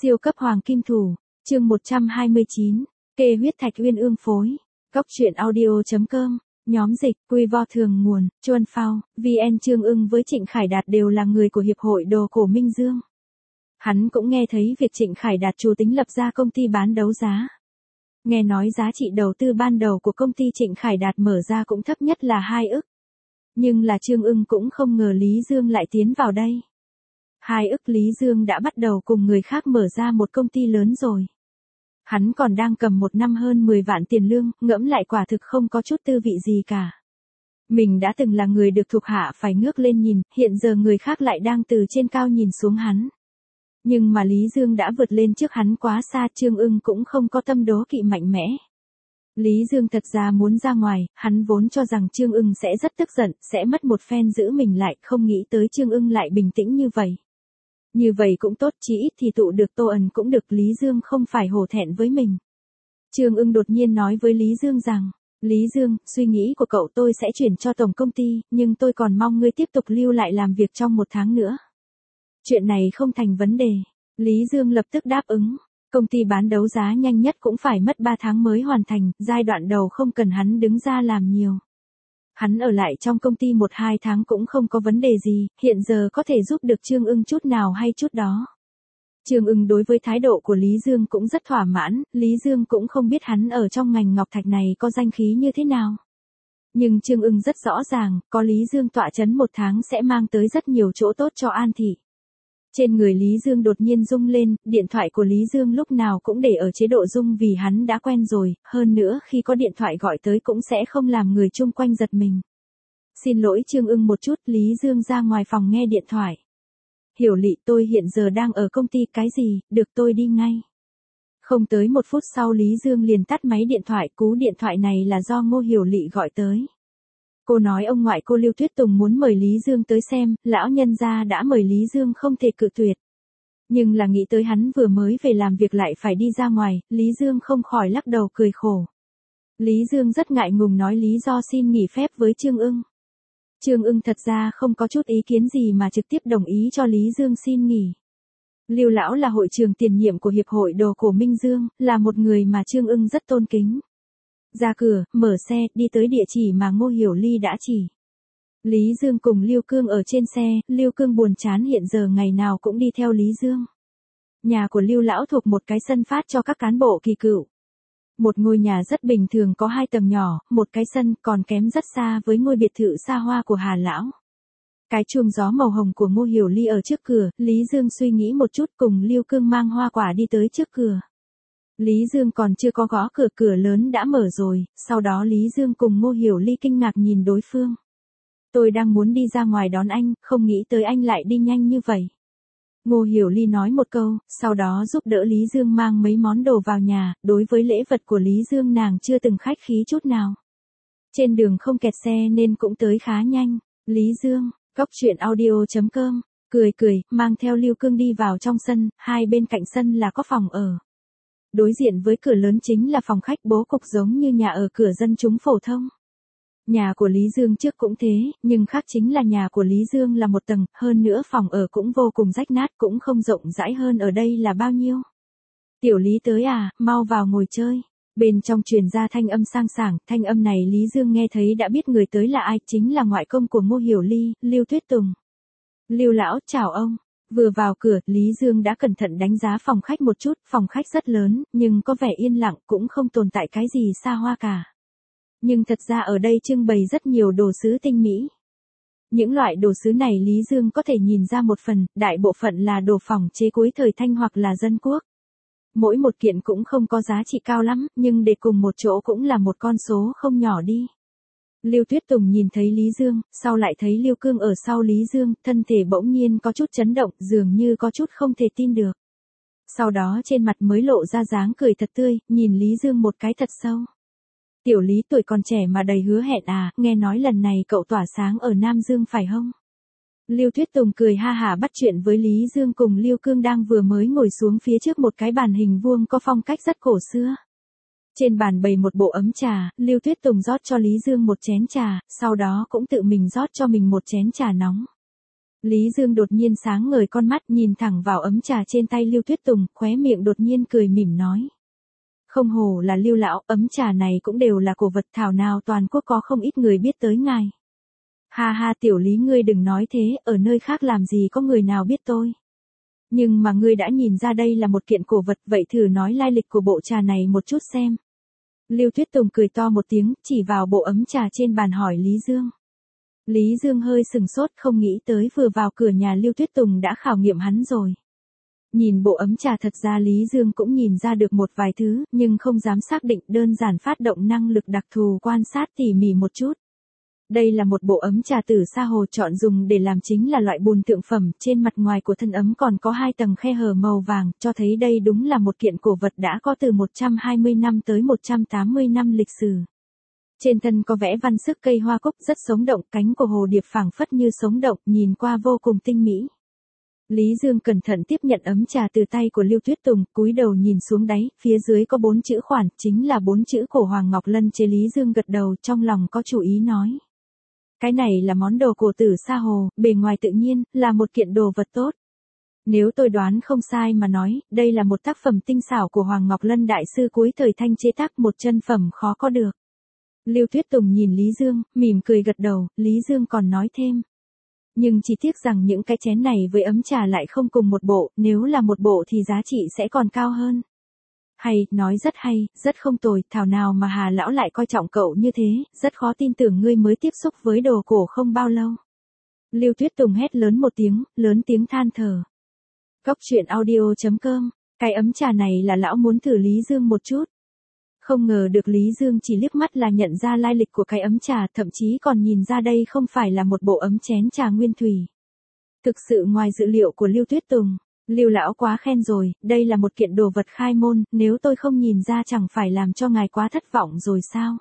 Siêu cấp hoàng kim thủ, chương 129, kê huyết thạch uyên ương phối. Góc truyện audio.com, nhóm dịch, quy vo thường nguồn, Chuân Phao, VN Trương Ưng với Trịnh Khải Đạt đều là người của Hiệp hội Đồ cổ Minh Dương. Hắn cũng nghe thấy việc Trịnh Khải Đạt chủ tính lập ra công ty bán đấu giá. Nghe nói giá trị đầu tư ban đầu của công ty Trịnh Khải Đạt mở ra cũng thấp nhất là 2 ức. Nhưng là Trương Ưng cũng không ngờ Lý Dương lại tiến vào đây. 2 ức Lý Dương đã bắt đầu cùng người khác mở ra một công ty lớn rồi. Hắn còn đang cầm một năm hơn 10 vạn tiền lương, ngẫm lại quả thực không có chút tư vị gì cả. Mình đã từng là người được thuộc hạ phải ngước lên nhìn, hiện giờ người khác lại đang từ trên cao nhìn xuống hắn. Nhưng mà Lý Dương đã vượt lên trước hắn quá xa, Trương Ưng cũng không có tâm đố kỵ mạnh mẽ. Lý Dương thật ra muốn ra ngoài, hắn vốn cho rằng Trương Ưng sẽ rất tức giận, sẽ mất một phen giữ mình lại, không nghĩ tới Trương Ưng lại bình tĩnh như vậy. Như vậy cũng tốt, chí ít thì tụ được Tô Ẩn cũng được, Lý Dương không phải hổ thẹn với mình. Trương Ưng đột nhiên nói với Lý Dương rằng, Lý Dương, suy nghĩ của cậu tôi sẽ chuyển cho tổng công ty, nhưng tôi còn mong ngươi tiếp tục lưu lại làm việc trong 1 tháng nữa. Chuyện này không thành vấn đề. Lý Dương lập tức đáp ứng. Công ty bán đấu giá nhanh nhất cũng phải mất 3 tháng mới hoàn thành, giai đoạn đầu không cần hắn đứng ra làm nhiều. Hắn ở lại trong công ty 1-2 tháng cũng không có vấn đề gì, hiện giờ có thể giúp được Trương Ưng chút nào hay chút đó. Trương Ưng đối với thái độ của Lý Dương cũng rất thỏa mãn, Lý Dương cũng không biết hắn ở trong ngành ngọc thạch này có danh khí như thế nào. Nhưng Trương Ưng rất rõ ràng, có Lý Dương tọa chấn 1 tháng sẽ mang tới rất nhiều chỗ tốt cho An Thị. Trên người Lý Dương đột nhiên rung lên, điện thoại của Lý Dương lúc nào cũng để ở chế độ rung vì hắn đã quen rồi, hơn nữa khi có điện thoại gọi tới cũng sẽ không làm người chung quanh giật mình. Xin lỗi Trương Ưng một chút, Lý Dương ra ngoài phòng nghe điện thoại. Hiểu Lị, tôi hiện giờ đang ở công ty, cái gì, được tôi đi ngay. Không tới 1 phút sau Lý Dương liền tắt máy điện thoại, cú điện thoại này là do Ngô Hiểu Lị gọi tới. Cô nói ông ngoại cô Lưu Tuyết Tùng muốn mời Lý Dương tới xem, lão nhân gia đã mời Lý Dương không thể cự tuyệt. Nhưng là nghĩ tới hắn vừa mới về làm việc lại phải đi ra ngoài, Lý Dương không khỏi lắc đầu cười khổ. Lý Dương rất ngại ngùng nói lý do xin nghỉ phép với Trương Ưng. Trương Ưng thật ra không có chút ý kiến gì mà trực tiếp đồng ý cho Lý Dương xin nghỉ. Lưu lão là hội trưởng tiền nhiệm của Hiệp hội Đồ cổ Minh Dương, là một người mà Trương Ưng rất tôn kính. Ra cửa, mở xe, đi tới địa chỉ mà Ngô Hiểu Ly đã chỉ. Lý Dương cùng Lưu Cương ở trên xe, Lưu Cương buồn chán hiện giờ ngày nào cũng đi theo Lý Dương. Nhà của Lưu lão thuộc một cái sân phát cho các cán bộ kỳ cựu. Một ngôi nhà rất bình thường có 2 tầng nhỏ, một cái sân, còn kém rất xa với ngôi biệt thự xa hoa của Hà lão. Cái chuông gió màu hồng của Ngô Hiểu Ly ở trước cửa, Lý Dương suy nghĩ một chút cùng Lưu Cương mang hoa quả đi tới trước cửa. Lý Dương còn chưa có gõ cửa, cửa lớn đã mở rồi, sau đó Lý Dương cùng Ngô Hiểu Ly kinh ngạc nhìn đối phương. Tôi đang muốn đi ra ngoài đón anh, không nghĩ tới anh lại đi nhanh như vậy. Ngô Hiểu Ly nói một câu, sau đó giúp đỡ Lý Dương mang mấy món đồ vào nhà, đối với lễ vật của Lý Dương nàng chưa từng khách khí chút nào. Trên đường không kẹt xe nên cũng tới khá nhanh. Lý Dương, góc truyện audio.com, cười, mang theo Lưu Cương đi vào trong sân, hai bên cạnh sân là có phòng ở. Đối diện với cửa lớn chính là phòng khách bố cục giống như nhà ở cửa dân chúng phổ thông. Nhà của Lý Dương trước cũng thế, nhưng khác chính là nhà của Lý Dương là 1 tầng, hơn nữa phòng ở cũng vô cùng rách nát, cũng không rộng rãi hơn ở đây là bao nhiêu. Tiểu Lý tới à, mau vào ngồi chơi. Bên trong truyền ra thanh âm sang sảng, thanh âm này Lý Dương nghe thấy đã biết người tới là ai, chính là ngoại công của Ngô Hiểu Ly, Lưu Tuyết Tùng. Lưu lão, chào ông. Vừa vào cửa, Lý Dương đã cẩn thận đánh giá phòng khách một chút, phòng khách rất lớn, nhưng có vẻ yên lặng, cũng không tồn tại cái gì xa hoa cả. Nhưng thật ra ở đây trưng bày rất nhiều đồ sứ tinh mỹ. Những loại đồ sứ này Lý Dương có thể nhìn ra một phần, đại bộ phận là đồ phỏng chế cuối thời Thanh hoặc là dân quốc. Mỗi một kiện cũng không có giá trị cao lắm, nhưng để cùng một chỗ cũng là một con số không nhỏ đi. Lưu Tuyết Tùng nhìn thấy Lý Dương, sau lại thấy Lưu Cương ở sau Lý Dương, thân thể bỗng nhiên có chút chấn động, dường như có chút không thể tin được. Sau đó trên mặt mới lộ ra dáng cười thật tươi, nhìn Lý Dương một cái thật sâu. Tiểu Lý tuổi còn trẻ mà đầy hứa hẹn à, nghe nói lần này cậu tỏa sáng ở Nam Dương phải không? Lưu Tuyết Tùng cười ha hả bắt chuyện với Lý Dương cùng Lưu Cương đang vừa mới ngồi xuống phía trước một cái bàn hình vuông có phong cách rất cổ xưa. Trên bàn bày một bộ ấm trà, Lưu Tuyết Tùng rót cho Lý Dương một chén trà, sau đó cũng tự mình rót cho mình một chén trà nóng. Lý Dương đột nhiên sáng ngời con mắt nhìn thẳng vào ấm trà trên tay Lưu Tuyết Tùng, khóe miệng đột nhiên cười mỉm nói. Không hổ là Lưu lão, ấm trà này cũng đều là cổ vật thảo nào toàn quốc có không ít người biết tới ngài. Ha ha tiểu Lý ngươi đừng nói thế, ở nơi khác làm gì có người nào biết tôi. Nhưng mà ngươi đã nhìn ra đây là một kiện cổ vật, vậy thử nói lai lịch của bộ trà này một chút xem. Lưu Tuyết Tùng cười to một tiếng, chỉ vào bộ ấm trà trên bàn hỏi Lý Dương. Lý Dương hơi sừng sốt không nghĩ tới vừa vào cửa nhà Lưu Tuyết Tùng đã khảo nghiệm hắn rồi. Nhìn bộ ấm trà thật ra Lý Dương cũng nhìn ra được một vài thứ, nhưng không dám xác định, đơn giản phát động năng lực đặc thù quan sát tỉ mỉ một chút. Đây là một bộ ấm trà từ Sa Hồ chọn dùng để làm chính là loại bùn thượng phẩm, trên mặt ngoài của thân ấm còn có 2 tầng khe hở màu vàng, cho thấy đây đúng là một kiện cổ vật đã có từ 120 năm tới 180 năm lịch sử. Trên thân có vẽ văn sức cây hoa cúc rất sống động, cánh của hồ điệp phảng phất như sống động, nhìn qua vô cùng tinh mỹ. Lý Dương cẩn thận tiếp nhận ấm trà từ tay của Lưu Tuyết Tùng, cúi đầu nhìn xuống đáy, phía dưới có 4 chữ khoản, chính là 4 chữ cổ Hoàng Ngọc Lân chế. Lý Dương gật đầu, trong lòng có chủ ý nói. Cái này là món đồ cổ tử Sa Hồ, bề ngoài tự nhiên, là một kiện đồ vật tốt. Nếu tôi đoán không sai mà nói, đây là một tác phẩm tinh xảo của Hoàng Ngọc Lân đại sư cuối thời Thanh chế tác, một chân phẩm khó có được. Lưu Tuyết Tùng nhìn Lý Dương, mỉm cười gật đầu, Lý Dương còn nói thêm. Nhưng chỉ tiếc rằng những cái chén này với ấm trà lại không cùng một bộ, nếu là một bộ thì giá trị sẽ còn cao hơn. Hay, nói rất hay, rất không tồi, thảo nào mà Hà lão lại coi trọng cậu như thế, rất khó tin tưởng ngươi mới tiếp xúc với đồ cổ không bao lâu. Lưu Tuyết Tùng hét lớn một tiếng, lớn tiếng than thở. Góc truyện audio.com, cái ấm trà này là lão muốn thử Lý Dương một chút. Không ngờ được Lý Dương chỉ liếc mắt là nhận ra lai lịch của cái ấm trà, thậm chí còn nhìn ra đây không phải là một bộ ấm chén trà nguyên thủy. Thực sự ngoài dự liệu của Lưu Tuyết Tùng, Lưu lão quá khen rồi, đây là một kiện đồ vật khai môn, nếu tôi không nhìn ra chẳng phải làm cho ngài quá thất vọng rồi sao?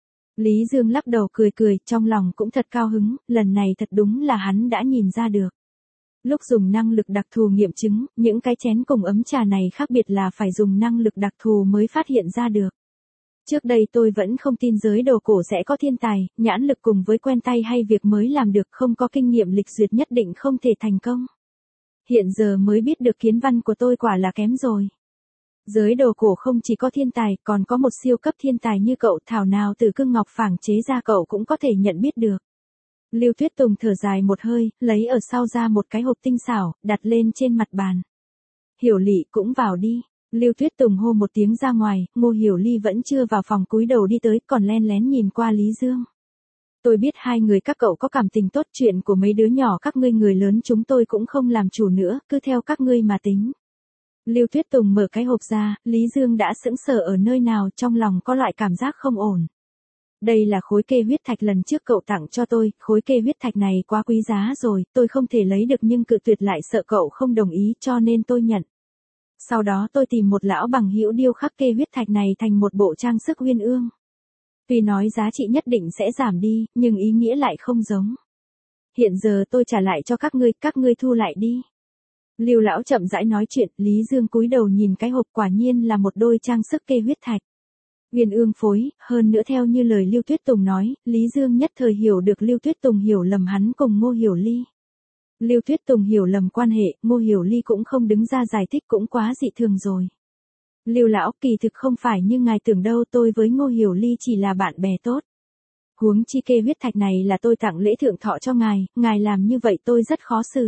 Lý Dương lắc đầu cười cười, trong lòng cũng thật cao hứng, lần này thật đúng là hắn đã nhìn ra được. Lúc dùng năng lực đặc thù nghiệm chứng, những cái chén cùng ấm trà này khác biệt là phải dùng năng lực đặc thù mới phát hiện ra được. Trước đây tôi vẫn không tin giới đồ cổ sẽ có thiên tài, nhãn lực cùng với quen tay hay việc mới làm được, không có kinh nghiệm lịch duyệt nhất định không thể thành công. Hiện giờ mới biết được kiến văn của tôi quả là kém rồi. Giới đồ cổ không chỉ có thiên tài, còn có một siêu cấp thiên tài như cậu, thảo nào từ cương ngọc phảng chế ra cậu cũng có thể nhận biết được. Lưu Tuyết Tùng thở dài một hơi, lấy ở sau ra một cái hộp tinh xảo, đặt lên trên mặt bàn. Hiểu Lị cũng vào đi. Lưu Tuyết Tùng hô một tiếng ra ngoài, Ngô Hiểu Ly vẫn chưa vào phòng, cúi đầu đi tới, còn len lén nhìn qua Lý Dương. Tôi biết hai người các cậu có cảm tình tốt, chuyện của mấy đứa nhỏ các ngươi người lớn chúng tôi cũng không làm chủ nữa, cứ theo các ngươi mà tính. Lưu Tuyết Tùng mở cái hộp ra, Lý Dương đã sững sờ ở nơi nào, trong lòng có loại cảm giác không ổn. Đây là khối kê huyết thạch lần trước cậu tặng cho tôi, khối kê huyết thạch này quá quý giá rồi, tôi không thể lấy được nhưng cự tuyệt lại sợ cậu không đồng ý cho nên tôi nhận. Sau đó tôi tìm một lão bằng hữu điêu khắc kê huyết thạch này thành một bộ trang sức uyên ương. Tuy nói giá trị nhất định sẽ giảm đi, nhưng ý nghĩa lại không giống. Hiện giờ tôi trả lại cho các ngươi thu lại đi. Lưu lão chậm rãi nói chuyện, Lý Dương cúi đầu nhìn cái hộp, quả nhiên là một đôi trang sức kê huyết thạch. Uyên ương phối, hơn nữa theo như lời Lưu Tuyết Tùng nói, Lý Dương nhất thời hiểu được Lưu Tuyết Tùng hiểu lầm hắn cùng Ngô Hiểu Ly. Lưu Tuyết Tùng hiểu lầm quan hệ, Ngô Hiểu Ly cũng không đứng ra giải thích cũng quá dị thường rồi. Lưu lão, kỳ thực không phải như ngài tưởng đâu, tôi với Ngô Hiểu Ly chỉ là bạn bè tốt. Huống chi kê huyết thạch này là tôi tặng lễ thượng thọ cho ngài làm như vậy tôi rất khó xử.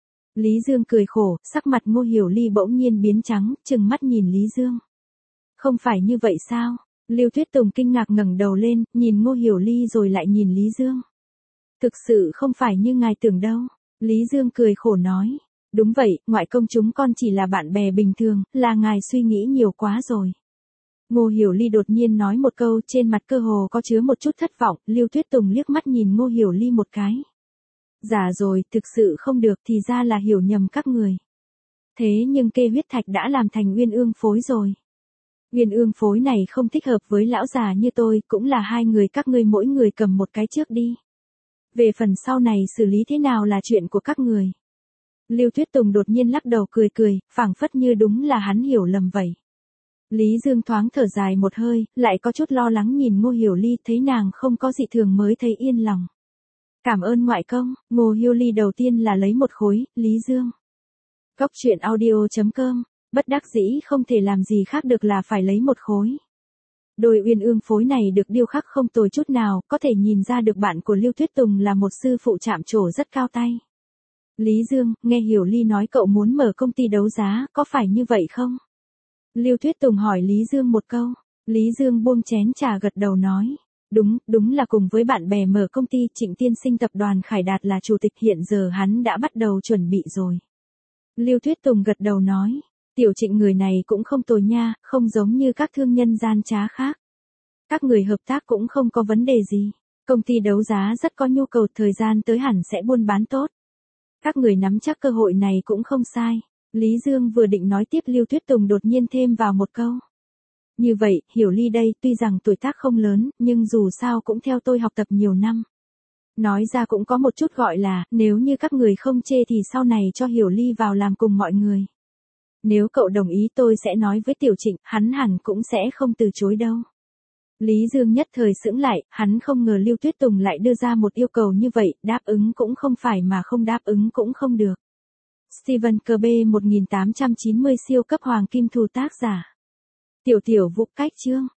Lý Dương cười khổ, sắc mặt Ngô Hiểu Ly bỗng nhiên biến trắng, trừng mắt nhìn Lý Dương. Không phải như vậy sao? Lưu Tuyết Tùng kinh ngạc ngẩng đầu lên, nhìn Ngô Hiểu Ly rồi lại nhìn Lý Dương. Thực sự không phải như ngài tưởng đâu. Lý Dương cười khổ nói. Đúng vậy, ngoại công chúng con chỉ là bạn bè bình thường, là ngài suy nghĩ nhiều quá rồi. Ngô Hiểu Ly đột nhiên nói một câu, trên mặt cơ hồ có chứa một chút thất vọng, Lưu Tuyết Tùng liếc mắt nhìn Ngô Hiểu Ly một cái. Dạ rồi, thực sự không được thì ra là hiểu nhầm các người. Thế nhưng kê huyết thạch đã làm thành uyên ương phối rồi. Uyên ương phối này không thích hợp với lão già như tôi, cũng là hai người các ngươi mỗi người cầm một cái trước đi. Về phần sau này xử lý thế nào là chuyện của các người. Lưu Tuyết Tùng đột nhiên lắc đầu cười cười, phảng phất như đúng là hắn hiểu lầm vậy. Lý Dương thoáng thở dài một hơi, lại có chút lo lắng nhìn Ngô Hiểu Ly, thấy nàng không có dị thường mới thấy yên lòng. Cảm ơn ngoại công, Ngô Hiêu Ly đầu tiên là lấy một khối, Lý Dương. Góc truyện audio.com, bất đắc dĩ không thể làm gì khác được là phải lấy một khối. Đôi uyên ương phối này được điêu khắc không tồi chút nào, có thể nhìn ra được bạn của Lưu Tuyết Tùng là một sư phụ chạm trổ rất cao tay. Lý Dương, nghe Hiểu Ly nói cậu muốn mở công ty đấu giá, có phải như vậy không? Lưu Tuyết Tùng hỏi Lý Dương một câu. Lý Dương buông chén trà gật đầu nói. Đúng là cùng với bạn bè mở công ty. Trịnh tiên sinh tập đoàn Khải Đạt là chủ tịch, hiện giờ hắn đã bắt đầu chuẩn bị rồi. Lưu Tuyết Tùng gật đầu nói. Tiểu Trịnh người này cũng không tồi nha, không giống như các thương nhân gian trá khác. Các người hợp tác cũng không có vấn đề gì. Công ty đấu giá rất có nhu cầu, thời gian tới hẳn sẽ buôn bán tốt. Các người nắm chắc cơ hội này cũng không sai. Lý Dương vừa định nói tiếp, Lưu Tuyết Tùng đột nhiên thêm vào một câu. Như vậy, Hiểu Ly đây, tuy rằng tuổi tác không lớn, nhưng dù sao cũng theo tôi học tập nhiều năm. Nói ra cũng có một chút gọi là, nếu như các người không chê thì sau này cho Hiểu Ly vào làm cùng mọi người. Nếu cậu đồng ý tôi sẽ nói với Tiểu Trịnh, hắn hẳn cũng sẽ không từ chối đâu. Lý Dương nhất thời sững lại, hắn không ngờ Lưu Tuyết Tùng lại đưa ra một yêu cầu như vậy, đáp ứng cũng không phải mà không đáp ứng cũng không được. Stephen Kirby 1890 siêu cấp hoàng kim thù tác giả. Tiểu Vũ cách chương.